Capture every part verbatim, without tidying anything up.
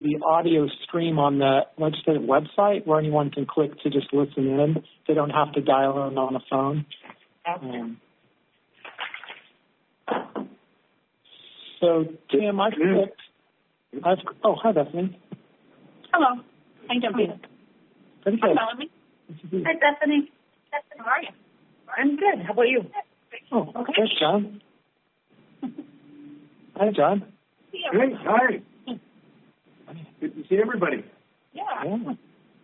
the audio stream on the legislative website where anyone can click to just listen in. They don't have to dial in on a phone. Um, so, Tim, I clicked. I've, oh, hi, Bethany. Hello. How you doing? Pretty good. Hi, Melanie. Hi, Bethany. How are you? I'm good. How about you? Oh, okay. There's John. Hi, John. Hey, hi. Good to see everybody. Yeah. Yeah.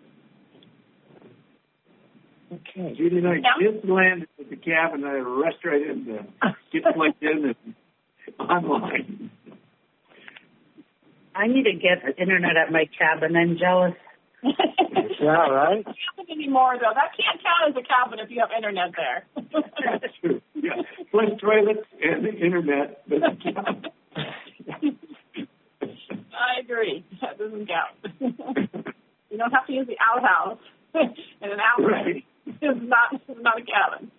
Okay. Judy and I Yeah. just landed at the cab and I rushed right in to get plugged in and online. I need to get internet at my cabin. I'm jealous. Yeah, right? It can't anymore, though. That can't count as a cabin if you have internet there. That's true. Yeah. Plus toilets and the internet doesn't count. I agree. That doesn't count. You don't have to use the outhouse and an outlet. Right. It's not, it's not a cabin.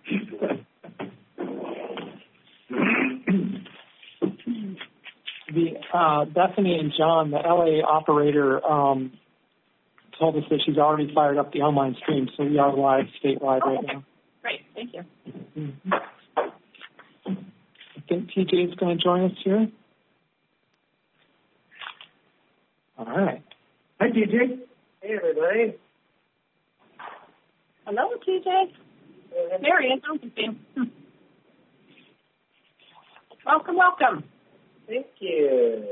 The uh, Bethany and John, the L A operator, um, told us that she's already fired up the online stream, so we are live statewide Oh, right okay. now. Great. Thank you. Mm-hmm. I think T J is going to join us here. All right. Hi, T J. Hey, everybody. Hello, T J. There he is. I can see him. Welcome, welcome. Thank you.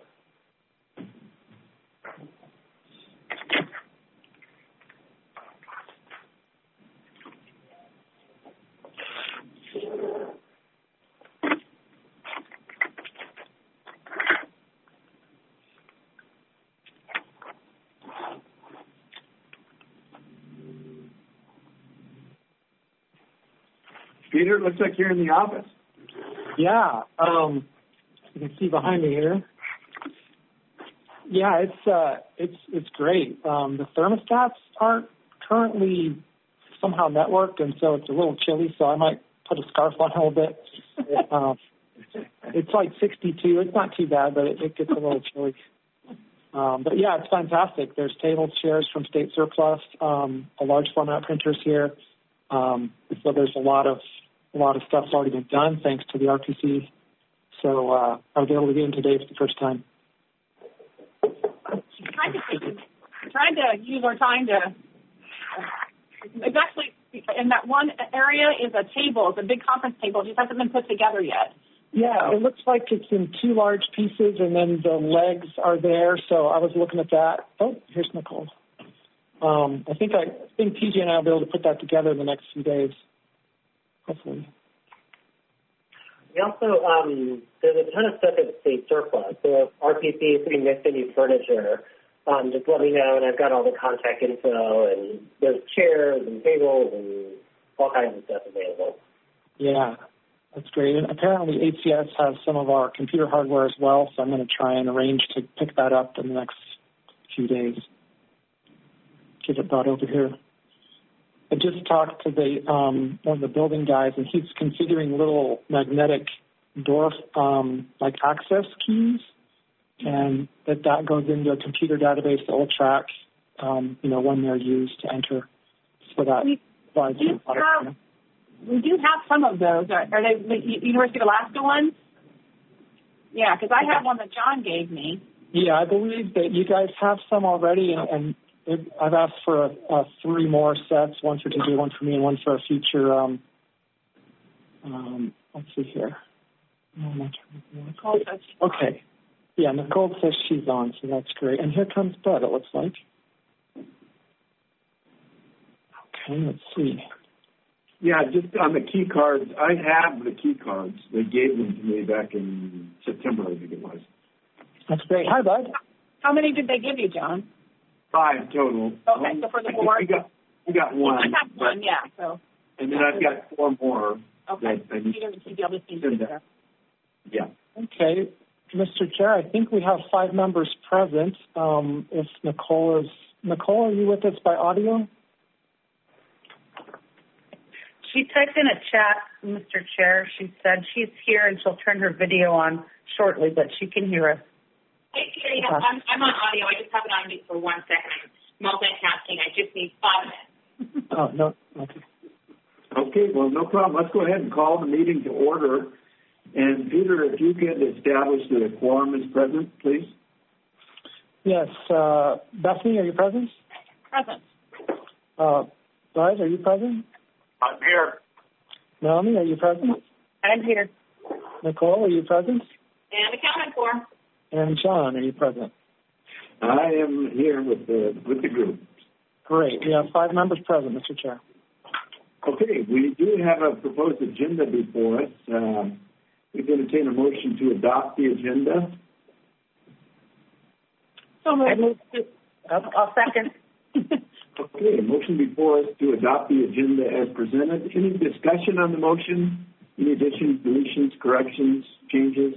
Peter, it looks like you're in the office. Yeah. Um, you can see behind me here. Yeah, it's uh, it's it's great. Um, the thermostats aren't currently somehow networked, and so it's a little chilly. So I might put a scarf on a little bit. Uh, it's like sixty-two. It's not too bad, but it, it gets a little chilly. Um, but yeah, it's fantastic. There's tables, chairs from State Surplus, um, a large format printers here. Um, so there's a lot of a lot of stuff's already been done thanks to the R P C. So uh, I was able to get in today for the first time. Trying to, trying to use our time to. It's actually in that one area is a table. It's a big conference table. It just hasn't been put together yet. Yeah, it looks like it's in two large pieces, and then the legs are there. So I was looking at that. Oh, here's Nicole. Um, I think I, I think T J and I will be able to put that together in the next few days, hopefully. We also, um, there's a ton of stuff at State Surplus. So if R P C is going to miss any furniture, um, just let me know, and I've got all the contact info, and there's chairs and tables and all kinds of stuff available. Yeah, that's great. And apparently A C S has some of our computer hardware as well, so I'm going to try and arrange to pick that up in the next few days. Get it brought over here. I just talked to the um, one of the building guys, and he's configuring little magnetic door um, like access keys, and that that goes into a computer database that will track, um, you know, when they're used to enter. So that we, provides do some product, have, you know. we do have some of those. Are, are they the University of Alaska ones? Yeah, because I have one that John gave me. Yeah, I believe that you guys have some already, and, and it, I've asked for a, a three more sets, one for T J, one for me, and one for a future. Um, um, let's see here. Nicole says she's okay. Yeah, Nicole says she's on, so that's great. And here comes Bud, it looks like. Okay, let's see. Yeah, just on the key cards, I have the key cards. They gave them to me back in September, I think it was. That's great. Hi, Bud. How many did they give you, John? Five total. Okay, so for the board? We got, we got one. I have one, yeah. So. And then I've got four more. Okay. That I need Peter and T J will just need send to that. Yeah. Okay. Mister Chair, I think we have five members present. Um, if Nicole is, Nicole, are you with us by audio? She typed in a chat, Mister Chair. She said she's here and she'll turn her video on shortly, but she can hear us. Hey, Peter, yeah, I'm, I'm on audio. I just have it on mute for one second. I'm multitasking. I just need five minutes. Oh, no. Okay. Okay, well, no problem. Let's go ahead and call the meeting to order. And Peter, if you could establish that a quorum is present, please. Yes. Uh, Bethany, are you present? Present. Uh, Buzz, are you present? I'm here. Melanie, are you present? I'm here. Nicole, are you present? And accounted for. And John, are you present? I am here with the with the group. Great. We have five members present, Mister Chair. Okay, we do have a proposed agenda before us. Um, we can entertain a motion to adopt the agenda. So I moved. move to, I'll second. Okay, motion before us to adopt the agenda as presented. Any discussion on the motion? Any additions, deletions, corrections, changes?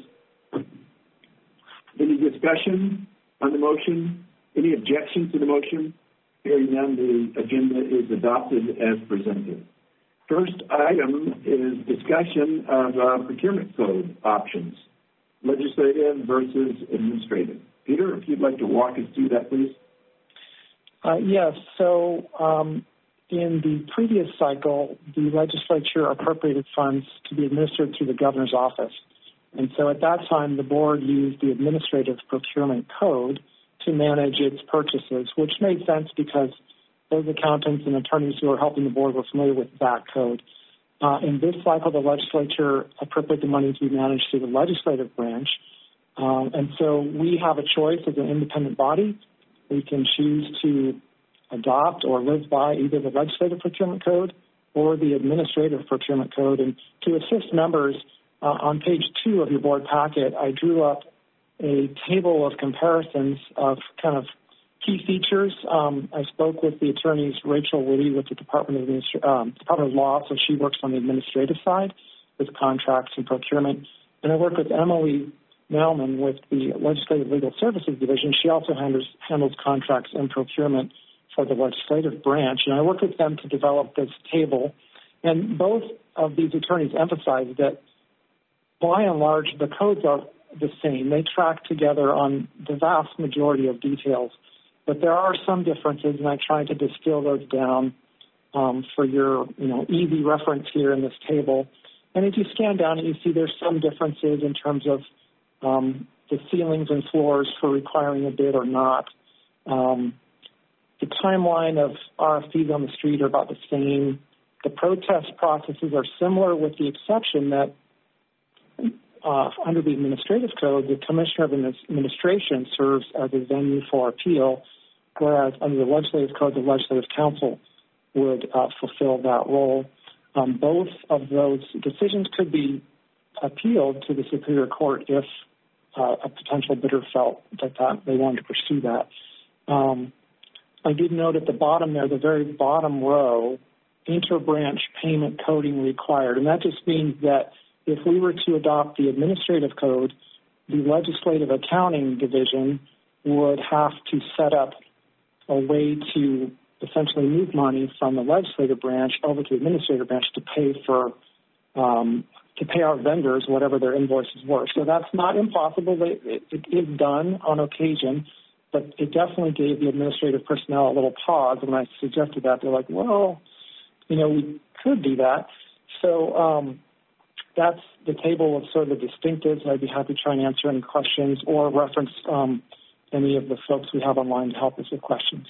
Any discussion on the motion? Any objections to the motion? Hearing none, the agenda is adopted as presented. First item is discussion of uh, procurement code options, legislative versus administrative. Peter, if you'd like to walk us through that, please. Uh, yes. So um, in the previous cycle, the legislature appropriated funds to be administered through the governor's office. And so at that time, the board used the administrative procurement code to manage its purchases, which made sense because those accountants and attorneys who are helping the board were familiar with that code. Uh, in this cycle, the legislature appropriated the money to be managed through the legislative branch. Um, and so we have a choice as an independent body. We can choose to adopt or live by either the legislative procurement code or the administrative procurement code. And to assist members, uh, on page two of your board packet, I drew up a table of comparisons of kind of key features. Um, I spoke with the attorneys, Rachel Woody with the Department of, Administra- um, Department of Law, so she works on the administrative side with contracts and procurement. And I work with Emily Melman with the Legislative Legal Services Division. She also handles, handles contracts and procurement for the legislative branch. And I worked with them to develop this table. And both of these attorneys emphasized that, by and large, the codes are the same. They track together on the vast majority of details. But there are some differences, and I tried to distill those down um, for your you know, easy reference here in this table. And if you scan down and you see there's some differences in terms of um, the ceilings and floors for requiring a bid or not. Um, the timeline of R F Ps on the street are about the same. The protest processes are similar with the exception that uh, under the administrative code, the Commissioner of Administration serves as a venue for appeal, whereas under the legislative code, the Legislative Council would uh, fulfill that role. Um, both of those decisions could be appealed to the Superior Court if uh, a potential bidder felt that, that they wanted to pursue that. Um, I did note at the bottom there, the very bottom row, inter-branch payment coding required. And that just means that if we were to adopt the administrative code, the legislative accounting division would have to set up a way to essentially move money from the legislative branch over to the administrative branch to pay for um, to pay our vendors whatever their invoices were. So that's not impossible. It, it is done on occasion, but it definitely gave the administrative personnel a little pause when I suggested that. They're like, well, you know, we could do that. So um, that's the table of sort of the distinctives. I'd be happy to try and answer any questions or reference um, any of the folks we have online to help us with questions.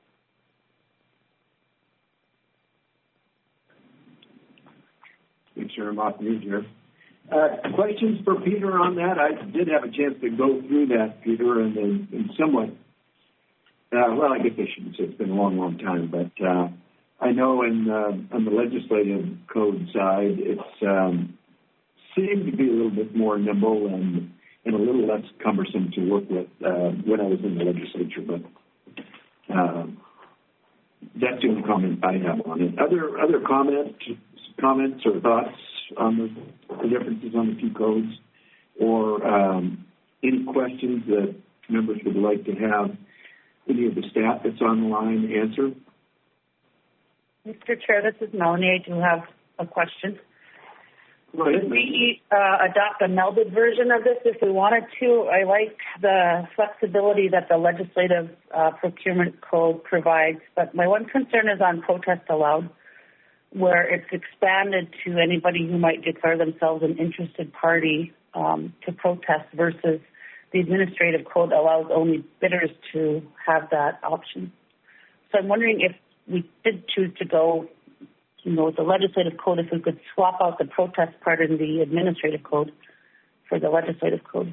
Make sure I'm off mute here. Uh, questions for Peter on that? I did have a chance to go through that, Peter, and, and somewhat, uh, well, I guess I shouldn't say it's been a long, long time, but uh, I know in, uh, on the legislative code side, it's um, seemed to be a little bit more nimble and, and a little less cumbersome to work with uh, when I was in the legislature, but uh, that's the only comment I have on it. Other, other comments? Comments or thoughts on the, the differences on the two codes, or um, any questions that members would like to have any of the staff that's on the line answer? Mister Chair, this is Melanie. I do have a question. Could we uh, adopt a melded version of this if we wanted to? I like the flexibility that the legislative uh, procurement code provides, but my one concern is on protest allowed, where it's expanded to anybody who might declare themselves an interested party um, to protest versus the administrative code allows only bidders to have that option. So I'm wondering if we did choose to go, you know, with the legislative code, if we could swap out the protest part in the administrative code for the legislative code.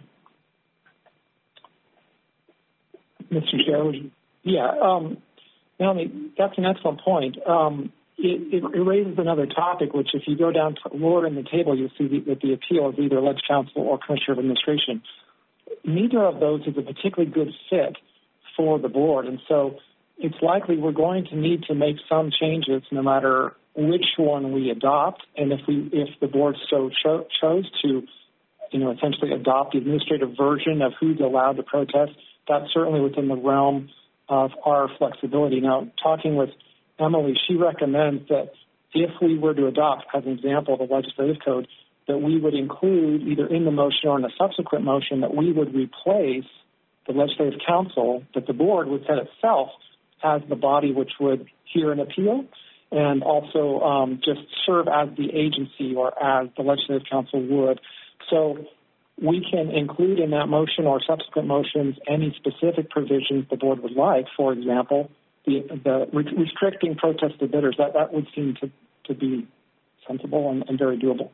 Mister Chair, yeah, um, Melanie, that's an excellent point. Um, it, it, it raises another topic, which if you go down to lower in the table, you'll see the, that the appeal is either Ledge Council or Commissioner of Administration. Neither of those is a particularly good fit for the board, and so it's likely we're going to need to make some changes no matter which one we adopt. And if we, if the board so cho- chose to, you know, essentially adopt the administrative version of who's allowed to protest, that's certainly within the realm of our flexibility. Now, talking with Emily, she recommends that if we were to adopt, as an example, the legislative code, that we would include either in the motion or in a subsequent motion that we would replace the legislative council, that the board would set itself as the body which would hear an appeal and also um, just serve as the agency or as the legislative council would. So we can include in that motion or subsequent motions any specific provisions the board would like. For example, the, the re- restricting protest to bidders, that, that would seem to, to be sensible and, and very doable.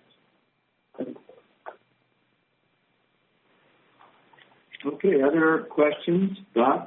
Okay, other questions, thoughts?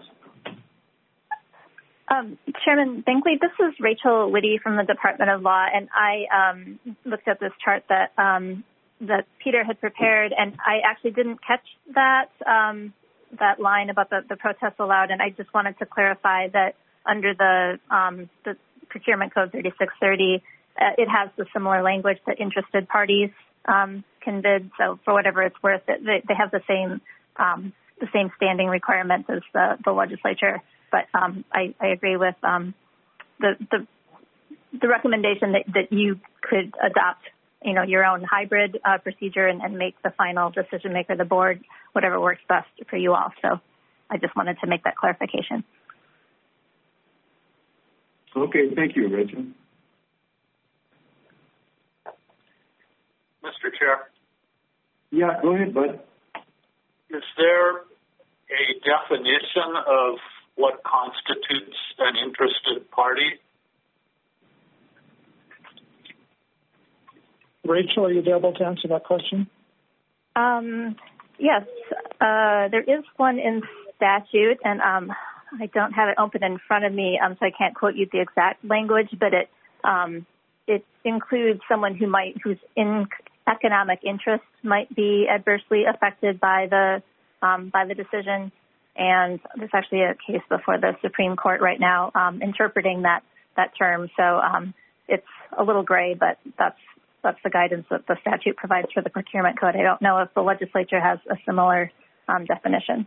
Um, Chairman Binkley, this is Rachel Whitty from the Department of Law, and I um, looked at this chart that um, that Peter had prepared, and I actually didn't catch that um, that line about the, the protests allowed, and I just wanted to clarify that under the um, the Procurement Code thirty-six thirty, uh, it has the similar language that interested parties um, can bid. So for whatever it's worth, it, they, they have the same um, the same standing requirements as the, the legislature. But um, I, I agree with um, the, the the recommendation that, that you could adopt, you know, your own hybrid uh, procedure and, and make the final decision maker the board, whatever works best for you all. So I just wanted to make that clarification. Okay, thank you, Rachel. Mister Chair. Yeah, go ahead, bud. Is there a definition of what constitutes an interested party? Rachel, are you available to answer that question? Um, yes, uh, there is one in statute, and um, I don't have it open in front of me, um, so I can't quote you the exact language, but it um, it includes someone who might whose in economic interest might be adversely affected by the um, by the decision. And there's actually a case before the Supreme Court right now um, interpreting that, that term. So um, it's a little gray, but that's that's the guidance that the statute provides for the procurement code. I don't know if the legislature has a similar um, definition.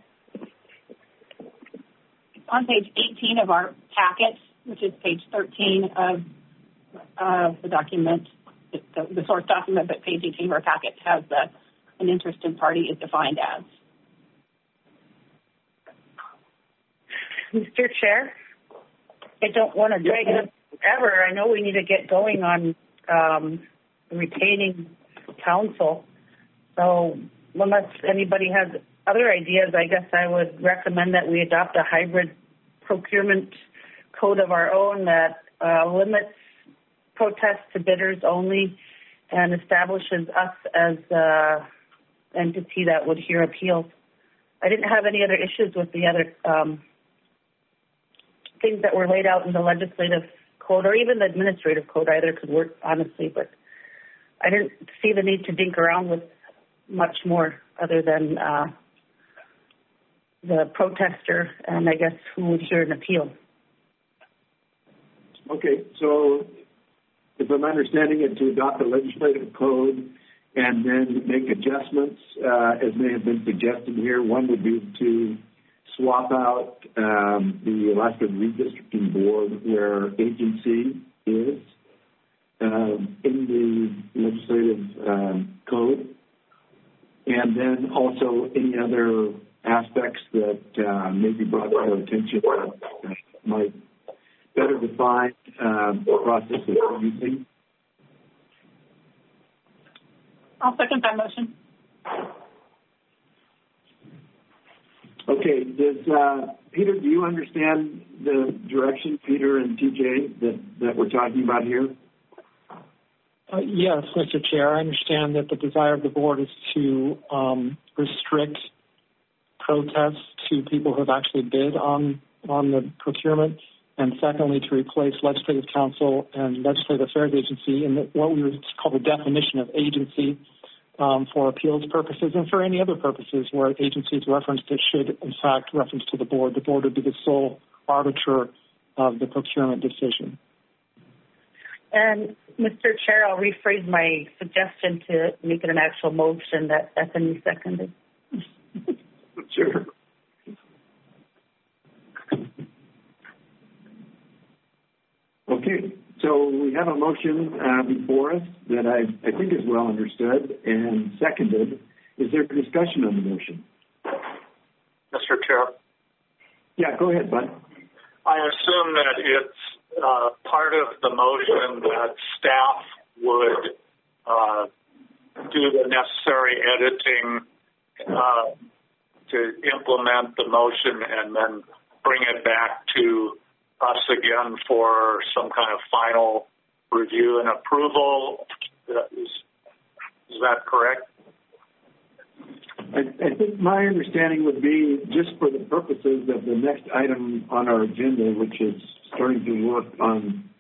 On page eighteen of our packet, which is page thirteen of uh, the document, the, the source document, but page eighteen of our packet has the an interested party is defined as. Mister Chair, I don't want to drag it up forever. I know we need to get going on um, retaining counsel. So unless anybody has other ideas, I guess I would recommend that we adopt a hybrid procurement code of our own that uh, limits protests to bidders only and establishes us as an entity that would hear appeals. I didn't have any other issues with the other um things that were laid out in the legislative code or even the administrative code. Either could work, honestly, but I didn't see the need to dink around with much more other than uh, the protester and I guess who would hear an appeal. Okay, so if I'm understanding it, to adopt the legislative code and then make adjustments, uh, as may have been suggested here, one would be to swap out um, the Alaska Redistricting Board where agency is, uh, in the legislative um, code, and then also any other aspects that uh, may be brought to our attention that might better define uh, the process that we're using. I'll second that motion. Okay, does uh, Peter, do you understand the direction, Peter and T J, that, that we're talking about here? Uh, yes, Mister Chair. I understand that the desire of the board is to um, restrict protests to people who have actually bid on on the procurement, and secondly, to replace Legislative Council and Legislative Affairs Agency in the, what we would call the definition of agency um, for appeals purposes and for any other purposes where agency is referenced. It should, in fact, reference to the board. The board would be the sole arbiter of the procurement decision. And Mister Chair, I'll rephrase my suggestion to make it an actual motion that Bethany seconded. Sure. Okay, so we have a motion uh, before us that I, I think is well understood and seconded. Is there discussion on the motion? Mister Chair? Yeah, go ahead, Bud. I assume that it's uh, part of the motion that staff would uh, do the necessary editing uh, to implement the motion and then bring it back to us again for some kind of final review and approval. Is, is that correct? I, I think my understanding would be just for the purposes of the next item on our agenda, which is starting to work on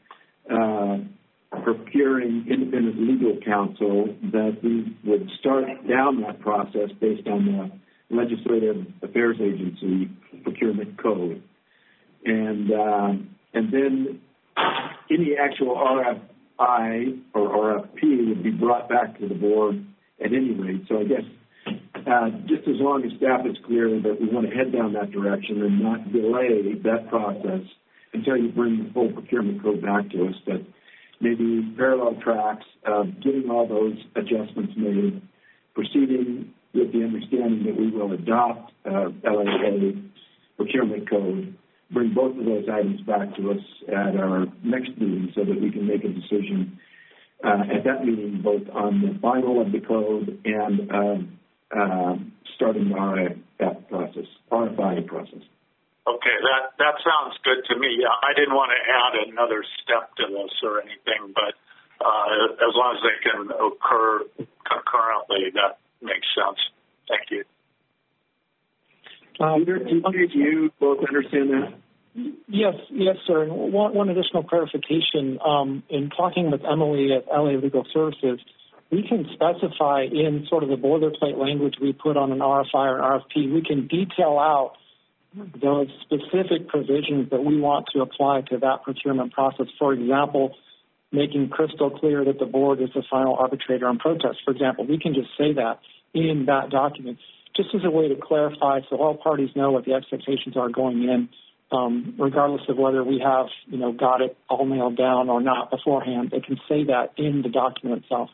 uh, procuring independent legal counsel, that we would start down that process based on the Legislative Affairs Agency procurement code. And uh, and then any actual R F I or R F P would be brought back to the board at any rate. So I guess uh, just as long as staff is clear that we want to head down that direction and not delay that process until you bring the full procurement code back to us, that maybe parallel tracks of getting all those adjustments made, proceeding with the understanding that we will adopt uh, L A A procurement code, bring both of those items back to us at our next meeting so that we can make a decision uh, at that meeting both on the final of the code and uh, uh, starting the R F I process, R F I process. Okay, that, that sounds good to me. Yeah, I didn't want to add another step to this or anything, but uh, as long as they can occur concurrently, that makes sense. Thank you. Um, Peter, do you both understand that? Yes, yes, sir. And one, one additional clarification. Um, in talking with Emily at L A Legal Services, we can specify in sort of the boilerplate language we put on an R F I or an R F P, we can detail out those specific provisions that we want to apply to that procurement process. For example, making crystal clear that the board is the final arbitrator on protests. For example, we can just say that in that document, just as a way to clarify so all parties know what the expectations are going in, um, regardless of whether we have, you know, got it all nailed down or not beforehand. They can say that in the document itself.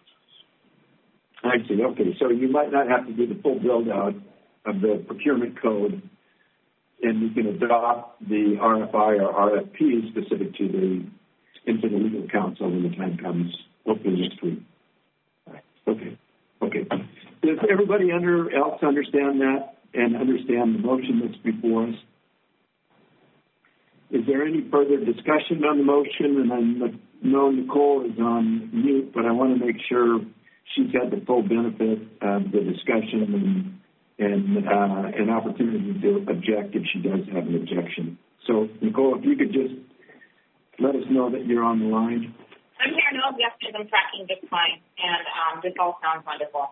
I see. Okay. So you might not have to do the full build-out of the procurement code, and you can adopt the R F I or R F P specific to the into the legal counsel when the time comes, hopefully next week. Okay. Okay. Does everybody under else understand that and understand the motion that's before us? Is there any further discussion on the motion? And I know Nicole is on mute, but I want to make sure she's had the full benefit of the discussion and, and uh, an opportunity to object if she does have an objection. So, Nicole, if you could just let us know that you're on the line. I'm here, no objections. I'm tracking just fine, and um, this all sounds wonderful.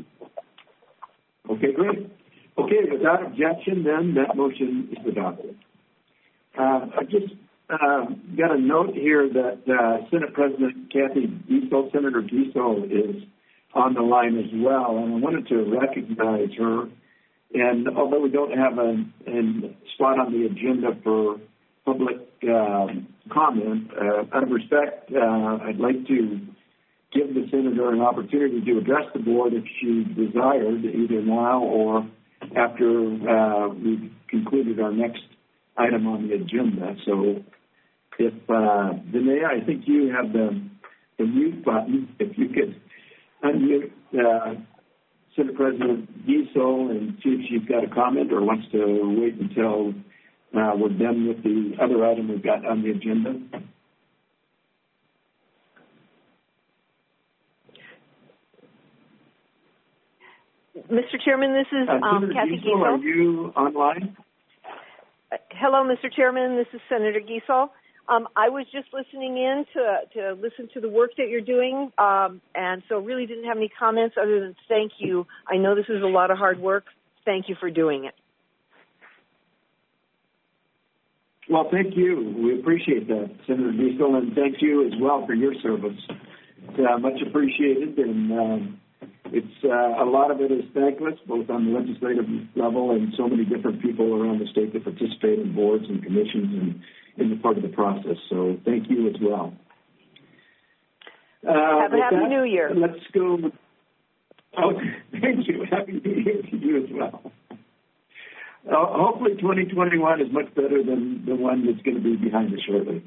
Okay, great. Okay, without objection, then that motion is adopted. Uh, I just uh, got a note here that uh, Senate President Kathy Giessel, Senator Giessel, is on the line as well, and I wanted to recognize her. And although we don't have a, a spot on the agenda for public uh, comment. Uh, out of respect, uh, I'd like to give the senator an opportunity to address the board if she desired, either now or after uh, we've concluded our next item on the agenda. So if, uh, Danae, I think you have the, the mute button. If you could unmute uh, Senate President Giesel and see if she's got a comment or wants to wait until uh, we're done with the other item we've got on the agenda. Mister Chairman, this is uh, um, Kathy Giesel. Giesel. Are you online? Uh, hello, Mister Chairman. This is Senator Giesel. Um, I was just listening in to to listen to the work that you're doing, um, and so really didn't have any comments other than thank you. I know this is a lot of hard work. Thank you for doing it. Well, thank you. We appreciate that, Senator Giesel, and thank you as well for your service. It's uh, much appreciated, and um, it's uh, a lot of it is thankless, both on the legislative level and so many different people around the state that participate in boards and commissions and in the part of the process. So thank you as well. Uh, Have a happy that, New Year. Let's go. Oh, thank you. Happy New Year to you as well. Uh, hopefully twenty twenty-one is much better than the one that's going to be behind us shortly.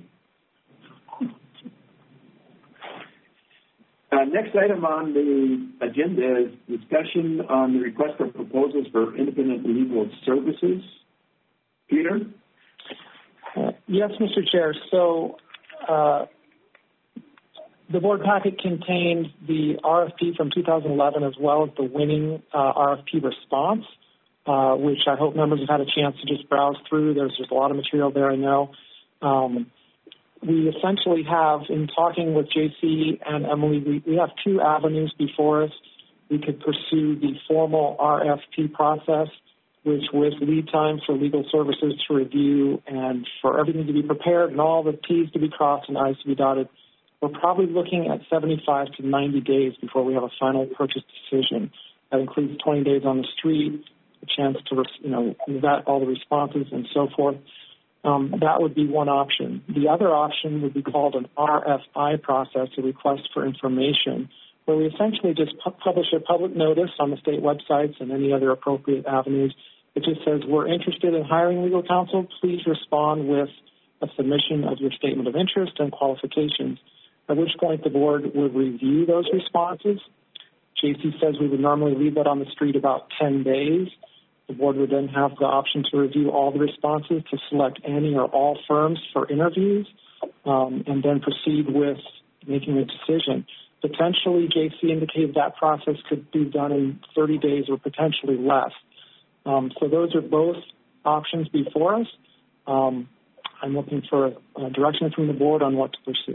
Uh, next item on the agenda is discussion on the request for proposals for independent legal services. Peter? Uh, yes, Mister Chair. So uh, the board packet contained the R F P from two thousand eleven as well as the winning uh, R F P response, uh, which I hope members have had a chance to just browse through. There's just a lot of material there, I know. Um, we essentially have, in talking with J C and Emily, we, we have two avenues before us. We could pursue the formal R F P process, which with lead time for legal services to review and for everything to be prepared and all the T's to be crossed and I's to be dotted, we're probably looking at seventy-five to ninety days before we have a final purchase decision. That includes twenty days on the street, a chance to, you know, vet all the responses and so forth. Um, that would be one option. The other option would be called an R F I process, a request for information, where we essentially just pu- publish a public notice on the state websites and any other appropriate avenues. It just says, we're interested in hiring legal counsel. Please respond with a submission of your statement of interest and qualifications, at which point the board would review those responses. J C says we would normally leave that on the street about ten days. The board would then have the option to review all the responses, to select any or all firms for interviews, um, and then proceed with making a decision. Potentially, J C indicated that process could be done in thirty days or potentially less. Um, so those are both options before us. Um, I'm looking for a, a direction from the board on what to pursue.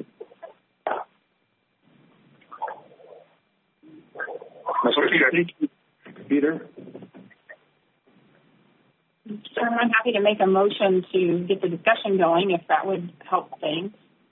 Okay, thank you, Peter. Sure, I'm happy to make a motion to get the discussion going if that would help things.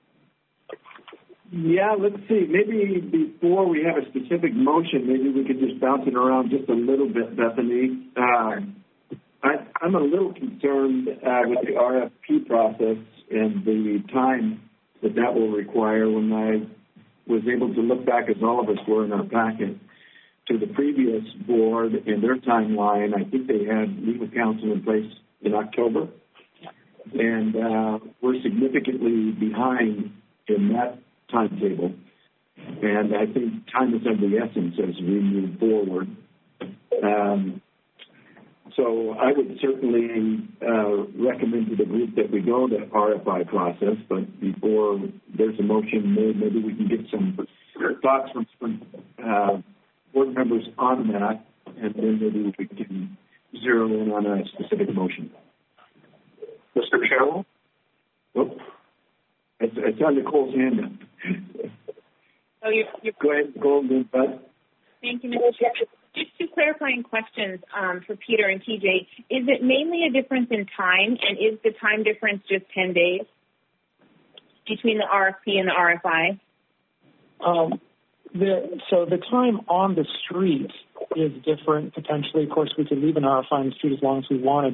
Yeah, let's see. Maybe before we have a specific motion, maybe we could just bounce it around just a little bit, Bethany. Uh, I, I'm a little concerned uh, with the R F P process and the time that that will require. When I was able to look back, as all of us were in our packet, to the previous board and their timeline, I think they had legal counsel in place in October. And uh, we're significantly behind in that timetable. And I think time is of the essence as we move forward. Um, so I would certainly uh, recommend to the group that we go the R F I process, but before there's a motion made, maybe we can get some thoughts from some uh, board members on that, and then maybe we can zero in on a specific motion. Mister Chairman? Oh, it's, it's on Nicole's hand now. So you, you Go ahead, Nicole, then Bud. Thank you, Mister Chair. Just two clarifying questions um, for Peter and T J. Is it mainly a difference in time, and is the time difference just ten days between the R F P and the R F I? Um, the, so the time on the street is different potentially. Of course, we could leave an R F I on the street as long as we wanted, but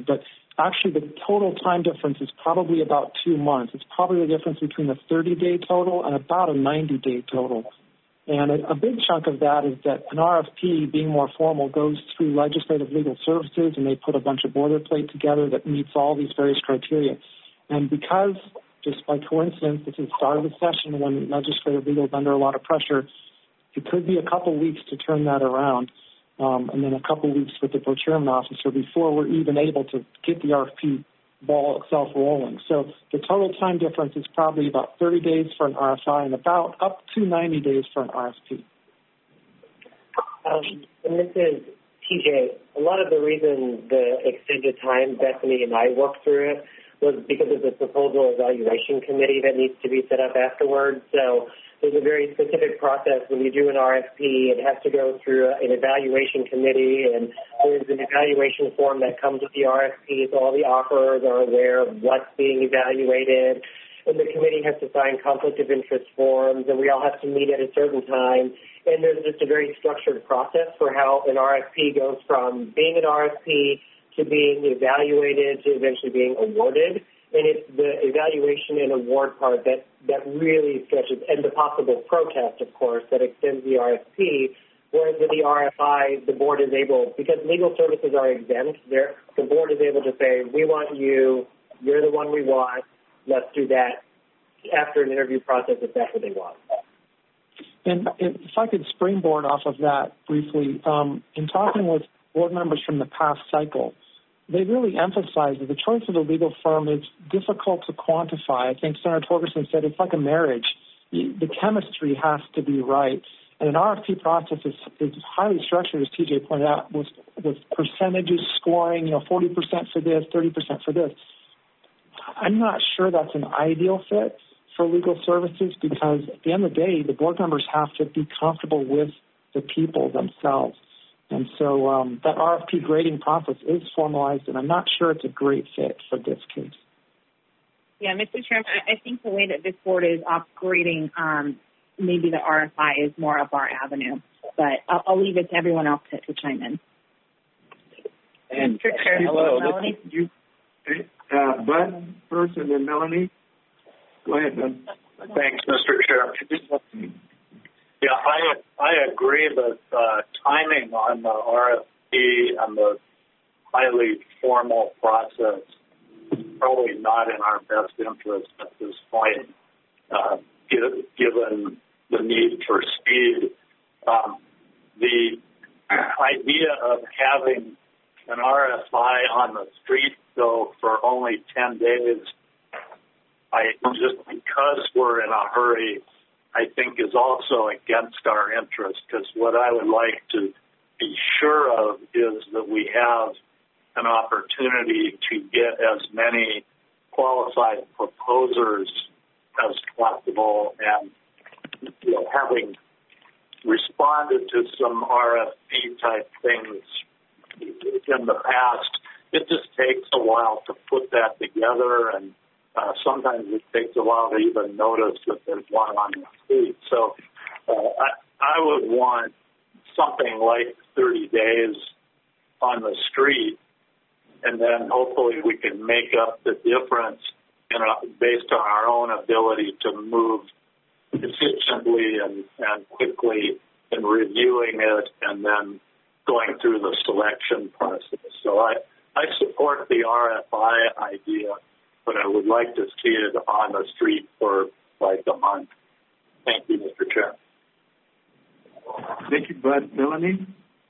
actually the total time difference is probably about two months. It's probably the difference between a thirty-day total and about a ninety-day total. And a, a big chunk of that is that an R F P, being more formal, goes through Legislative Legal Services, and they put a bunch of boilerplate together that meets all these various criteria. And because, just by coincidence, this is the start of the session when Legislative Legal is under a lot of pressure, it could be a couple weeks to turn that around, um, and then a couple weeks with the procurement officer before we're even able to get the R F P ball itself rolling. So the total time difference is probably about thirty days for an R F I and about up to ninety days for an R F P. Um, and this is T J. A lot of the reason the extended time Bethany and I worked through it was because of the proposal evaluation committee that needs to be set up afterwards. So there's a very specific process when you do an R F P. It has to go through an evaluation committee, and there's an evaluation form that comes with the R F P, so all the offerers are aware of what's being evaluated. And the committee has to sign conflict of interest forms, and we all have to meet at a certain time. And there's just a very structured process for how an R F P goes from being an R F P to being evaluated to eventually being awarded. And it's the evaluation and award part that, that really stretches, and the possible protest, of course, that extends the R F P, whereas with the R F I, the board is able, because legal services are exempt, the board is able to say, we want you, you're the one we want, let's do that after an interview process if that's what they want. And if I could springboard off of that briefly, um, in talking with board members from the past cycle, they really emphasize that the choice of a legal firm is difficult to quantify. I think Senator Torgerson said it's like a marriage. The chemistry has to be right. And an R F P process is, is highly structured, as T J pointed out, with, with percentages scoring, you know, forty percent for this, thirty percent for this. I'm not sure that's an ideal fit for legal services because at the end of the day, the board members have to be comfortable with the people themselves. And so um, that R F P grading process is formalized, and I'm not sure it's a great fit for this case. Yeah, Mister Chairman, I think the way that this board is operating, um, maybe the R F I is more up our avenue. But I'll, I'll leave it to everyone else to, to chime in. And hello, Melanie. You, uh, Bud first, and then Melanie. Go ahead, Bud. Thanks, Mister Chair. Yeah, I I agree that uh, timing on the R F P and the highly formal process is probably not in our best interest at this point, uh, given the need for speed. Um, the idea of having an R F I on the street, though, for only ten days, I just because we're in a hurry, I think is also against our interest, because what I would like to be sure of is that we have an opportunity to get as many qualified proposers as possible. And you know, having responded to some R F P type things in the past, it just takes a while to put that together, and Uh, sometimes it takes a while to even notice that there's one on the street. So uh, I, I would want something like thirty days on the street, and then hopefully we can make up the difference in a, based on our own ability to move efficiently and, and quickly in reviewing it and then going through the selection process. So I, I support the R F I idea, but I would like to see it on the street for like a month. Thank you, Mister Chair. Thank you, Bud. Melanie?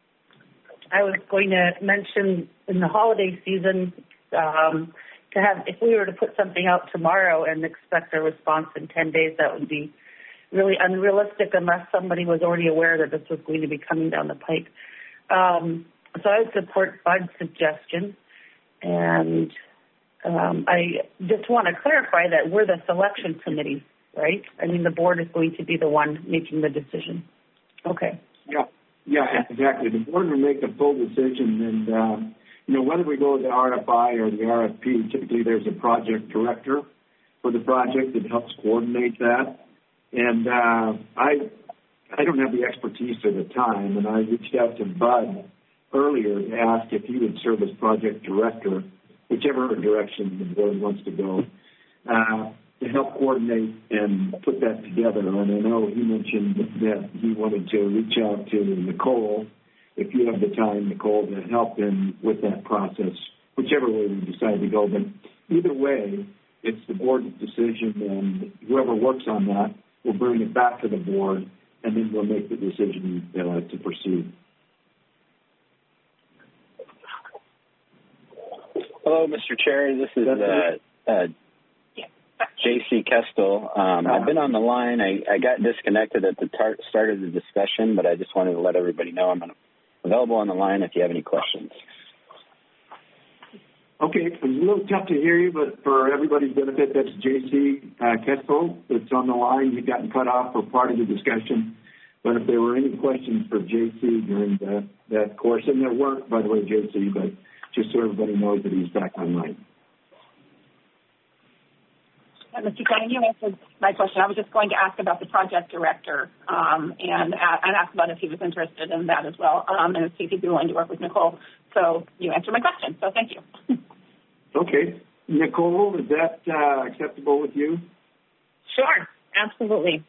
I was going to mention in the holiday season um, to have, if we were to put something out tomorrow and expect a response in ten days, that would be really unrealistic unless somebody was already aware that this was going to be coming down the pike. Um, so I would support Bud's suggestion. And Um, I just want to clarify that we're the selection committee, right? I mean, the board is going to be the one making the decision. Okay. Yeah, yeah, exactly. The board will make the full decision, and uh, you know, whether we go with the R F I or the R F P, typically there's a project director for the project that helps coordinate that. And uh, I, I don't have the expertise at the time, and I reached out to Bud earlier to ask if he would serve as project director whichever direction the board wants to go, uh, to help coordinate and put that together. And I know he mentioned that he wanted to reach out to Nicole, if you have the time, Nicole, to help him with that process, whichever way we decide to go. But either way, it's the board's decision, and whoever works on that will bring it back to the board, and then we'll make the decision uh, to proceed. Hello, Mister Chair. This is uh, uh, J C Kestel. Um, I've been on the line. I, I got disconnected at the tar- start of the discussion, but I just wanted to let everybody know I'm available on the line if you have any questions. Okay, it was a little tough to hear you, but for everybody's benefit, that's J C uh, Kestel that's on the line. He'd gotten cut off for part of the discussion. But if there were any questions for J C during the, that course, and there weren't, by the way, J C, but just so everybody knows that he's back online. Uh, Mister Cannon, you answered my question. I was just going to ask about the project director um, and, uh, and ask about if he was interested in that as well, um, and see if he'd be willing to work with Nicole. So you answered my question, so thank you. Okay. Nicole, is that uh, acceptable with you? Sure, absolutely.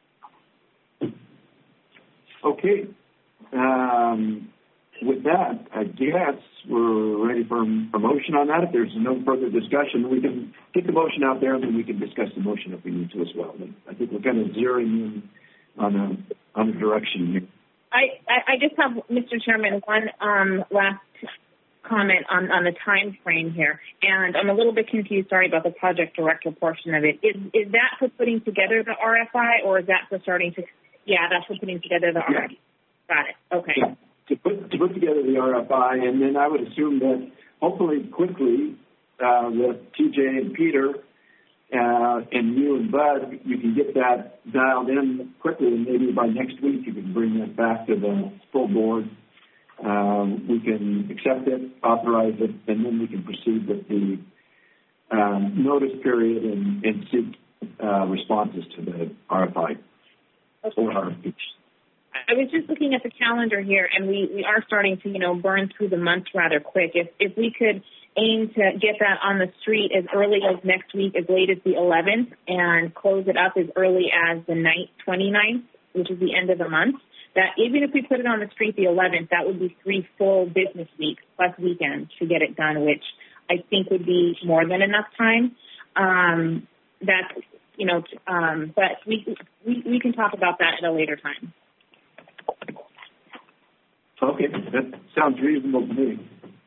Okay. Um, with that, I guess we're ready for a motion on that. If there's no further discussion, we can get the motion out there, and then we can discuss the motion if we need to as well. But I think we're kind of zeroing in on a, on a direction here. I, I, I just have, Mister Chairman, one um, last comment on, on the time frame here. And I'm a little bit confused, sorry, about the project director portion of it. Is, is that for putting together the R F I, or is that for starting to, yeah, that's for putting together the R F I? Yeah. Got it, okay. Yeah. To put, to put together the R F I, and then I would assume that hopefully quickly uh, with T J and Peter uh, and you and Bud, you can get that dialed in quickly, and maybe by next week you can bring that back to the full board. Um, we can accept it, authorize it, and then we can proceed with the um, notice period and, and seek uh, responses to the R F I okay. or R F P. I was just looking at the calendar here, and we, we are starting to, you know, burn through the months rather quick. If if we could aim to get that on the street as early as next week, as late as the eleventh, and close it up as early as the twenty-ninth, which is the end of the month, that even if we put it on the street the eleventh, that would be three full business weeks plus weekends to get it done, which I think would be more than enough time. Um, that, you know, um, but we, we we can talk about that at a later time. Okay, that sounds reasonable to me.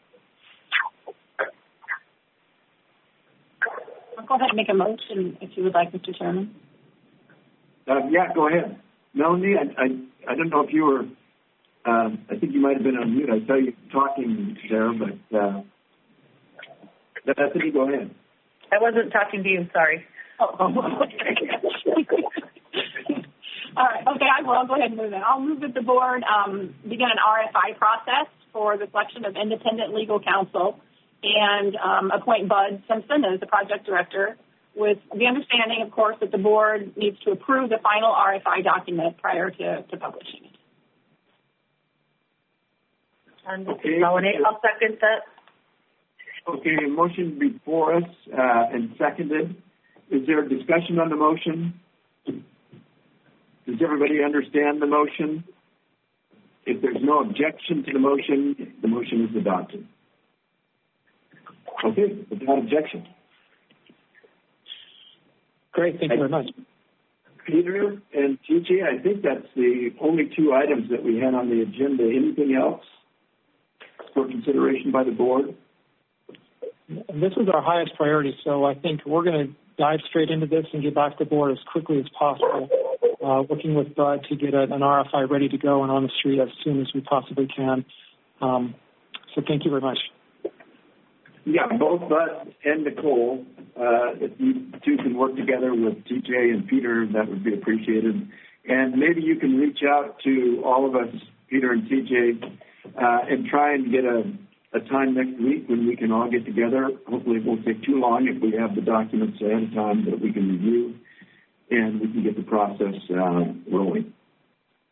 I'll go ahead and make a motion if you would like, Mister Chairman. Uh, yeah, go ahead. Melanie, I, I, I don't know if you were, um, I think you might have been on mute. I saw you talking there, but uh, Bethany, go ahead. I wasn't talking to you, sorry. Oh, oh. All right, okay, I will. I'll go ahead and move it. I'll move that the board um, begin an R F I process for the selection of independent legal counsel and um, appoint Bud Simpson as the project director, with the understanding, of course, that the board needs to approve the final R F I document prior to, to publishing it. And okay. I'll second that. Okay, motion before us uh, and seconded. Is there a discussion on the motion? Does everybody understand the motion? If there's no objection to the motion, the motion is adopted. Okay, without objection. Great, thank you very much. Peter and T J, I think that's the only two items that we had on the agenda. Anything else for consideration by the board? This is our highest priority, so I think we're going to dive straight into this and get back to the board as quickly as possible, uh, working with Bud to get a, an R F I ready to go and on the street as soon as we possibly can. Um, so thank you very much. Yeah, both Bud and Nicole, uh, if you two can work together with T J and Peter, that would be appreciated. And maybe you can reach out to all of us, Peter and T J, uh, and try and get a a time next week when we can all get together. Hopefully it won't take too long if we have the documents ahead of time that we can review and we can get the process uh, rolling.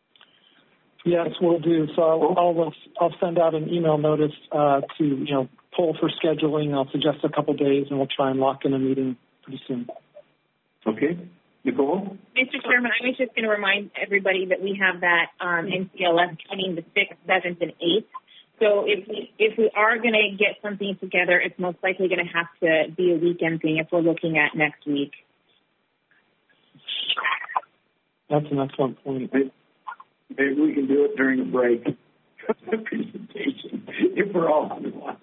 Yes, we'll do. So I'll, I'll, I'll send out an email notice uh, to, you know, poll for scheduling. I'll suggest a couple days, and we'll try and lock in a meeting pretty soon. Okay. Nicole? Mister Chairman, I was just going to remind everybody that we have that um, N C L S meeting the sixth, seventh, and eighth. So if we, if we are going to get something together, it's most likely going to have to be a weekend thing if we're looking at next week. That's an excellent point. Maybe we can do it during a break. Presentation, if we're all on the line.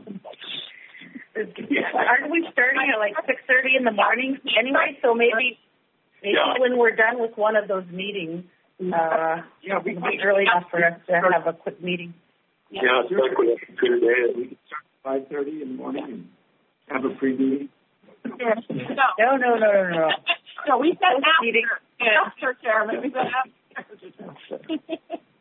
Aren't we starting at like six thirty in the morning anyway? So maybe, maybe yeah. when we're done with one of those meetings, uh, yeah, we it'll be early enough for us to have a quick meeting. Yeah, yeah, it's like we have two days. We can start at five thirty in the morning and have a pre-meeting. No, no, no, no, no, no. No, we said after, after Chairman. We said after.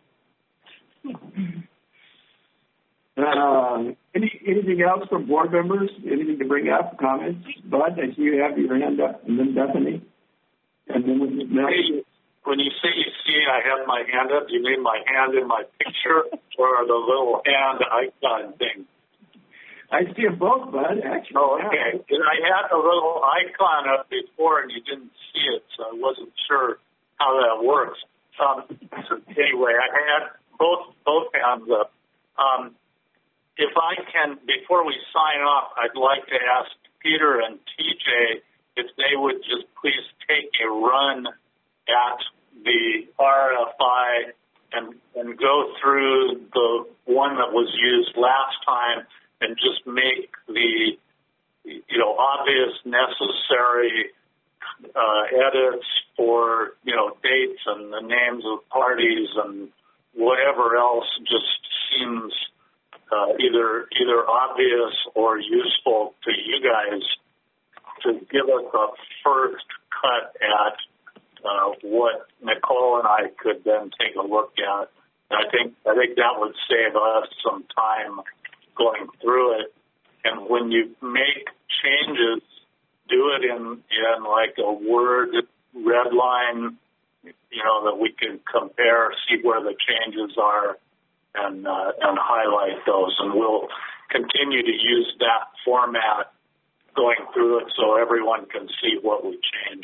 Uh, any, anything else from board members? Anything to bring up? Comments? Bud, I see you have your hand up, and then Bethany. And then with Mel. When you say you see I have my hand up, you mean my hand in my picture or the little hand icon thing? I see them both, Bud, actually. Oh, okay. Yeah. I had a little icon up before, and you didn't see it, so I wasn't sure how that works. Um, so anyway, I had both both hands up. Um, if I can, before we sign off, I'd like to ask Peter and T J if they would just please take a run at the R F I and and go through the one that was used last time and just make the, you know, obvious necessary uh, edits for, you know, dates and the names of parties and whatever else just seems uh, either either obvious or useful to you guys to give us a first cut at uh, what Nicole and I could then take a look at. And I think I think that would save us some time going through it. And when you make changes, do it in in like a Word red line, you know, that we can compare, see where the changes are, and uh, and highlight those. And we'll continue to use that format going through it so everyone can see what we changed.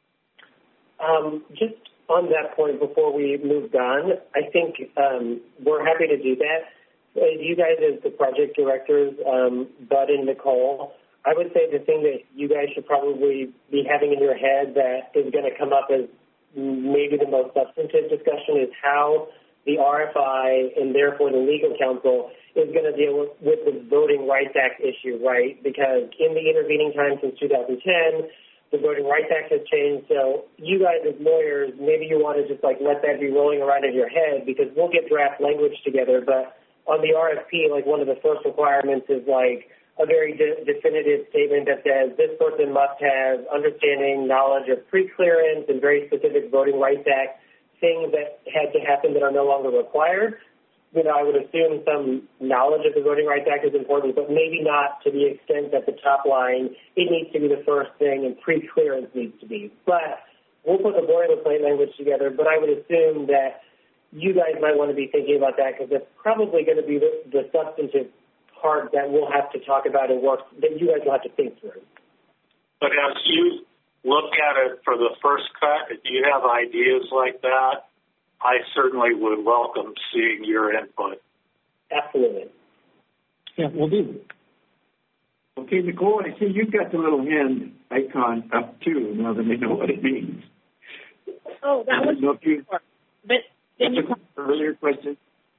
Um, just on that point, before we moved on, I think um, we're happy to do that. As you guys, as the project directors, um, Bud and Nicole, I would say the thing that you guys should probably be having in your head that is going to come up as maybe the most substantive discussion is how the R F I and therefore the legal counsel is going to deal with, with the Voting Rights Act issue, right? Because in the intervening time since two thousand ten, the Voting Rights Act has changed. So you guys as lawyers, maybe you want to just like let that be rolling around in your head because we'll get draft language together. But on the R F P, like one of the first requirements is like a very de- definitive statement that says this person must have understanding, knowledge of pre-clearance and very specific Voting Rights Act things that had to happen that are no longer required. You know, I would assume some knowledge of the Voting Rights Act is important, but maybe not to the extent that the top line, it needs to be the first thing and pre-clearance needs to be. But we'll put the boilerplate language together, but I would assume that you guys might want to be thinking about that because that's probably going to be the, the substantive part that we'll have to talk about and work, that you guys will have to think through. But as you look at it for the first cut, if you have ideas like that, I certainly would welcome seeing your input. Absolutely. Yeah, we'll do. Okay, Nicole, I see you've got the little hand icon up too, now that I know what it means. Oh, that was know if you, but then you earlier question.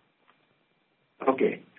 Okay.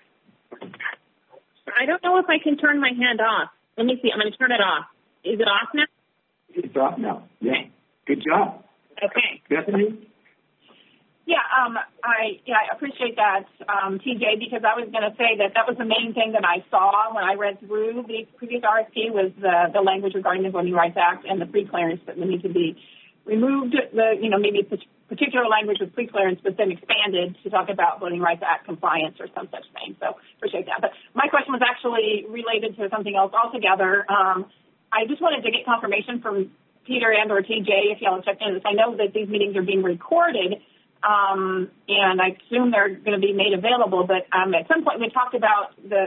I don't know if I can turn my hand off. Let me see. I'm going to turn it off. Is it off now? It's off now. Yeah. Good job. Okay. Bethany? Yeah, um, I yeah I appreciate that, um, T J, because I was going to say that that was the main thing that I saw when I read through the previous R F P was the, the language regarding the Voting Rights Act and the pre-clearance that would need to be removed. The you know maybe particular language with pre-clearance, but then expanded to talk about Voting Rights Act compliance or some such thing. So appreciate that. But my question was actually related to something else altogether. Um, I just wanted to get confirmation from Peter and or T J if y'all have checked into this. I know that these meetings are being recorded. Um, and I assume they're going to be made available, but um, at some point we talked about the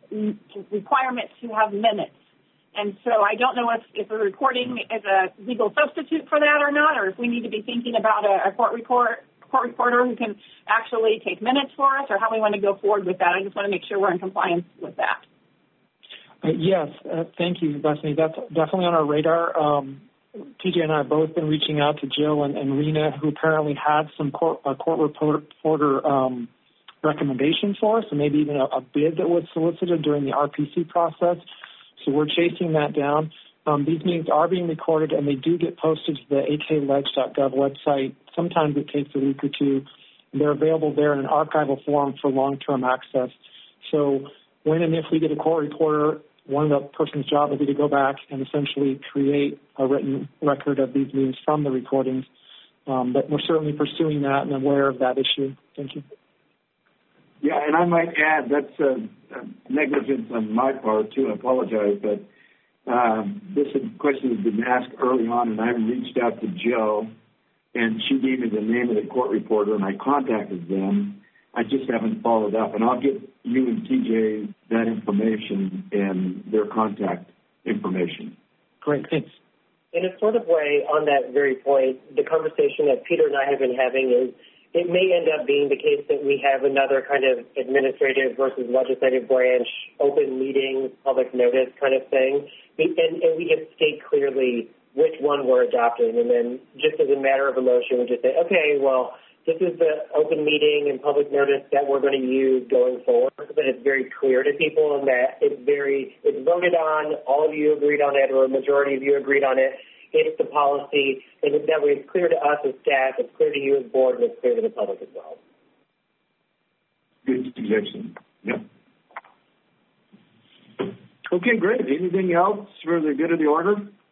requirement to have minutes. And so I don't know if, if a recording is a legal substitute for that or not, or if we need to be thinking about a, a court record, court reporter who can actually take minutes for us, or how we want to go forward with that. I just want to make sure we're in compliance with that. Uh, yes, uh, thank you, Bethany. That's definitely on our radar. Um, T J and I have both been reaching out to Jill and, and Rena, who apparently had some court, uh, court reporter um, recommendations for us, and maybe even a, a bid that was solicited during the R P C process. So we're chasing that down. Um, these meetings are being recorded, and they do get posted to the a k ledge dot gov website. Sometimes it takes a week or two. And they're available there in an archival form for long-term access. So when and if we get a court reporter, one of the person's job will be to go back and essentially create a written record of these meetings from the recordings. Um, but we're certainly pursuing that and aware of that issue. Thank you. Yeah, and I might add, that's uh, negligence on my part, too. I apologize, but um, this question has been asked early on, and I reached out to Jill, and she gave me the name of the court reporter, and I contacted them. I just haven't followed up, and I'll give you and T J that information and their contact information. Great, thanks. In a sort of way, on that very point, the conversation that Peter and I have been having is it may end up being the case that we have another kind of administrative versus legislative branch, open meeting, public notice kind of thing, and, and we just state clearly which one we're adopting, and then just as a matter of emotion, we just say, okay, well, this is the open meeting and public notice that we're going to use going forward, so that it's very clear to people and that it's very, it's voted on, all of you agreed on it, or a majority of you agreed on it. It's the policy, and that way it's clear to us as staff, it's clear to you as board, and it's clear to the public as well. Good suggestion. Yep. Okay, great. Anything else for the good of the order?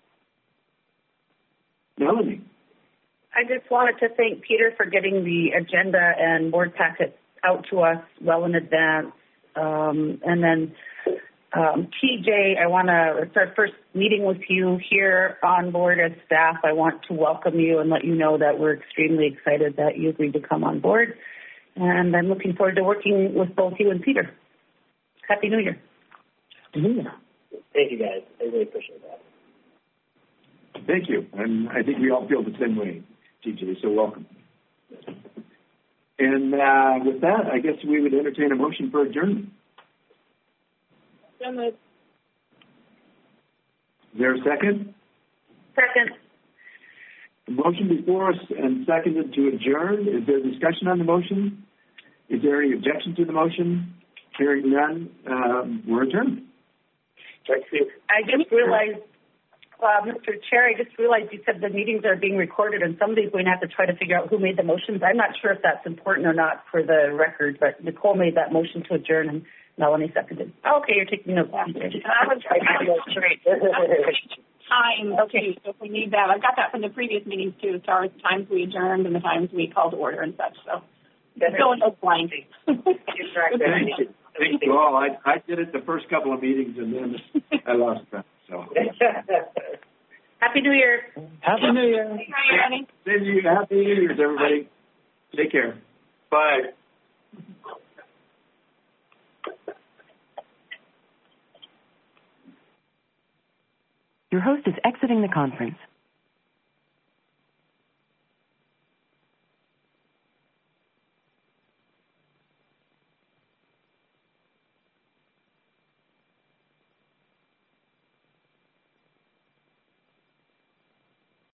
Melanie. I just wanted to thank Peter for getting the agenda and board packets out to us well in advance. Um, and then Um, T J, I want to, it's our first meeting with you here on board as staff. I want to welcome you and let you know that we're extremely excited that you agreed to come on board. And I'm looking forward to working with both you and Peter. Happy New Year. Happy New Year. Thank you, guys. I really appreciate that. Thank you. And I think we all feel the same way, T J, so welcome. And uh, with that, I guess we would entertain a motion for adjournment. Is there a second? Second. The motion before us and seconded to adjourn. Is there discussion on the motion? Is there any objection to the motion? Hearing none, um, we're adjourned. I just realized, uh, Mister Chair, I just realized you said the meetings are being recorded and somebody's going to have to try to figure out who made the motions. I'm not sure if that's important or not for the record, but Nicole made that motion to adjourn and Melanie seconded. Oh, okay, you're taking notes. I was trying to straight. Time, okay, so if we need that. I've got that from the previous meetings, too, as far as the times we adjourned and the times we called to order and such. So it's going no blind. Thank you. Thank you all. I, I did it the first couple of meetings, and then I lost that. So. Happy New Year. Happy New Year. Happy New Year. Same to you. Happy New Year's, everybody. Take care. Bye. Your host is exiting the conference.